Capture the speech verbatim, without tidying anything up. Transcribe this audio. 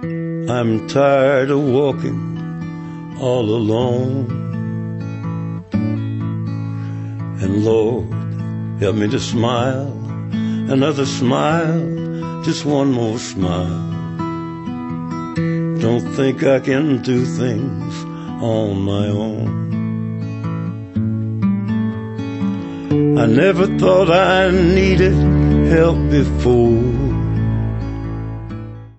I'm tired of walking all alone. And Lord, help me to smile, another smile, just one more smile. Don't think I can do things on my own. I never thought I needed help before.